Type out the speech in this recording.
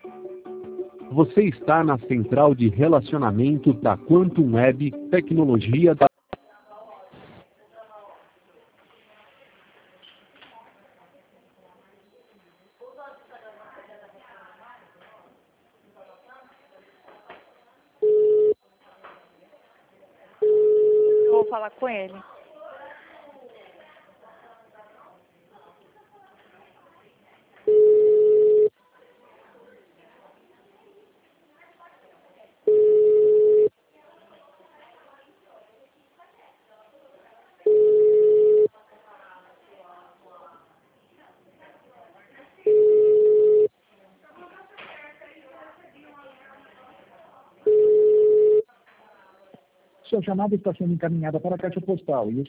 Você está na central de relacionamento da Quantum Web Tecnologia da... Eu vou falar com ele. Sua chamada está sendo encaminhada para a caixa postal e